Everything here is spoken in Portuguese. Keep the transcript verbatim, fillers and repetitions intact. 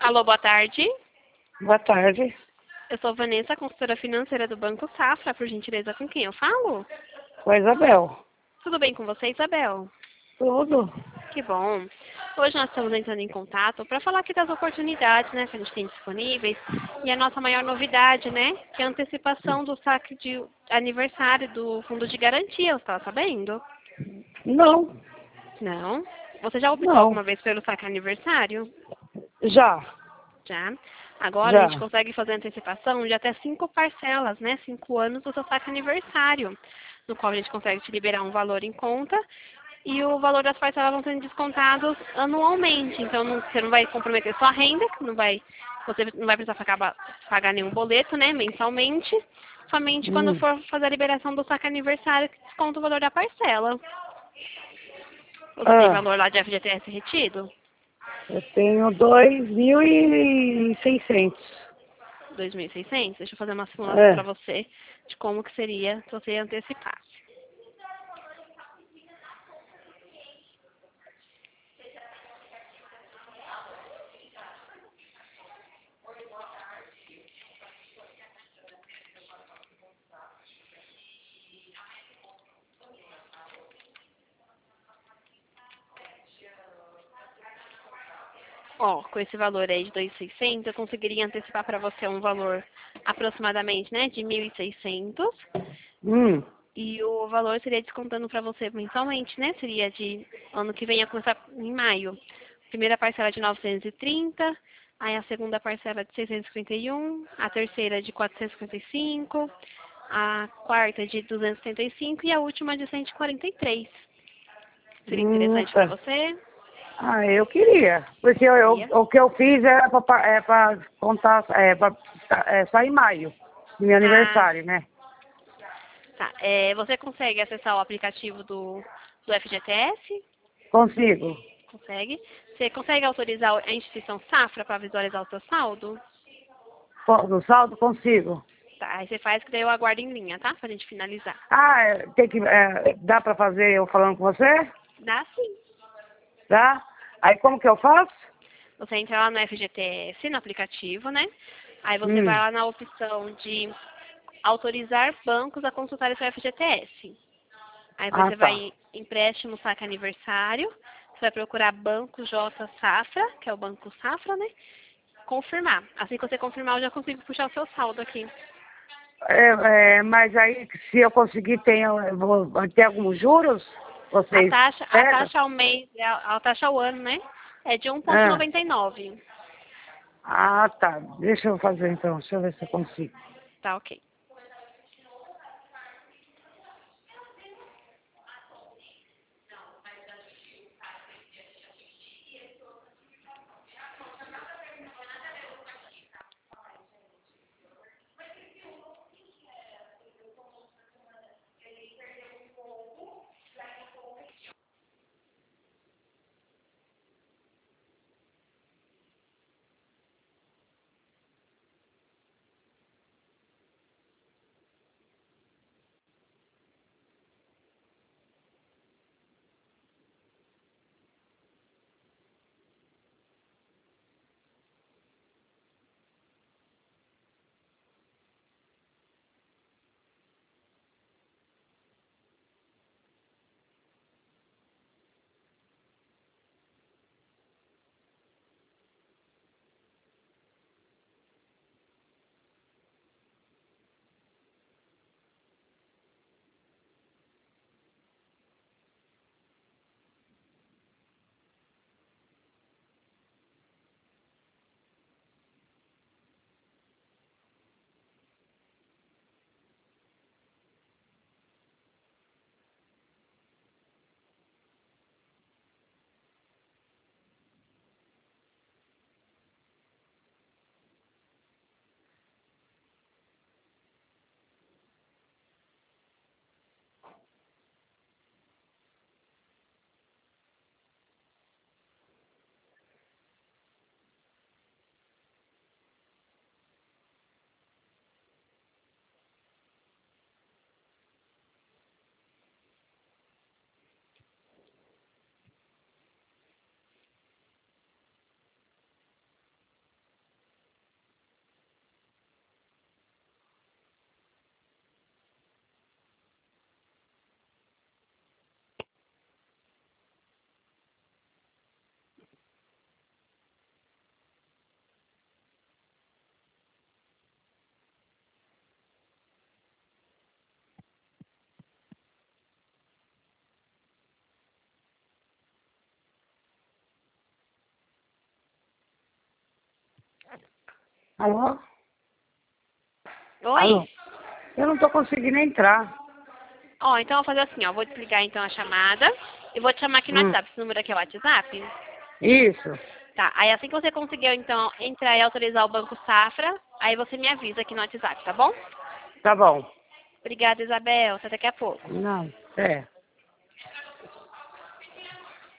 Alô, boa tarde. Boa tarde. Eu sou Vanessa, consultora financeira do Banco Safra. Por gentileza, com quem eu falo? Oi, Isabel. Tudo bem com você, Isabel? Tudo? Que bom. Hoje nós estamos entrando em contato para falar aqui das oportunidades, né, que a gente tem disponíveis. E a nossa maior novidade, né, que é a antecipação do saque de aniversário do Fundo de Garantia. Você estava sabendo? Não, Não? Você já optou não. alguma vez pelo saque aniversário? Já, Já. Agora a já. gente consegue fazer antecipação de até cinco parcelas, né? Cinco anos do seu saque aniversário, no qual a gente consegue te liberar um valor em conta e o valor das parcelas vão sendo descontados anualmente. Então não- você não vai comprometer sua renda, que não vai, você não vai precisar pagar, pagar nenhum boleto, né? Mensalmente. Somente quando Hum. for fazer a liberação do saque aniversário que desconta o valor da parcela. Você tem Ah, valor lá de F G T S retido? eu tenho dois mil e seiscentos. dois mil e seiscentos? Deixa eu fazer uma simulação para É. você de como que seria se você antecipasse. Ó, com esse valor aí de dois mil e seiscentos, eu conseguiria antecipar para você um valor aproximadamente, né, de mil e seiscentos. Hum. E o valor seria descontando para você mensalmente, né? Seria de ano que vem ia começar em maio. Primeira parcela de novecentos e trinta, aí a segunda parcela de seiscentos e cinquenta e um, a terceira de quatrocentos e cinquenta e cinco, a quarta de duzentos e setenta e cinco e a última de cento e quarenta e três. Seria Hum, interessante para tá. você? Ah, eu queria. Porque eu, eu- Seria? o que eu fiz era pra, é pra contar, é, pra, é, só em maio, meu Ah, aniversário, né? tá. É, você consegue acessar o aplicativo do, do F G T S? Consigo. Consegue? Você consegue autorizar a instituição Safra para visualizar o seu saldo? Co- No saldo, consigo. Tá, aí você faz que daí eu aguardo em linha, tá? Pra gente finalizar. Ah, é, tem que, é, dá pra fazer eu falando com você? Dá sim. Tá? Aí como que eu faço? Você entra lá no F G T S, no aplicativo, né? Aí você vai Hum. lá na opção de autorizar bancos a consultar o seu F G T S. Aí Ah, você vai tá. em empréstimo saque aniversário, você vai procurar Banco J Safra, que é o Banco Safra, né? Confirmar. Assim que você confirmar, eu já consigo puxar o seu saldo aqui. É, é, mas aí, se eu conseguir, tem, eu vou, tem alguns juros? A Vocês taxa, a pegam? taxa ao mês, a, a taxa ao ano, né? É de um vírgula Ah, noventa e nove. ah, tá. Deixa eu fazer então. Deixa eu ver se eu consigo. Tá, ok. Alô? Oi? Alô? Eu não tô conseguindo entrar. Ó, então eu vou fazer assim, ó. Vou desligar então a chamada. E vou te chamar aqui no Hum. WhatsApp. Esse número aqui é o WhatsApp? Isso. Tá, aí assim que você conseguir, então, entrar e autorizar o Banco Safra, aí você me avisa aqui no WhatsApp, tá bom? Tá bom. Obrigada, Isabel. Até daqui a pouco. Não, é.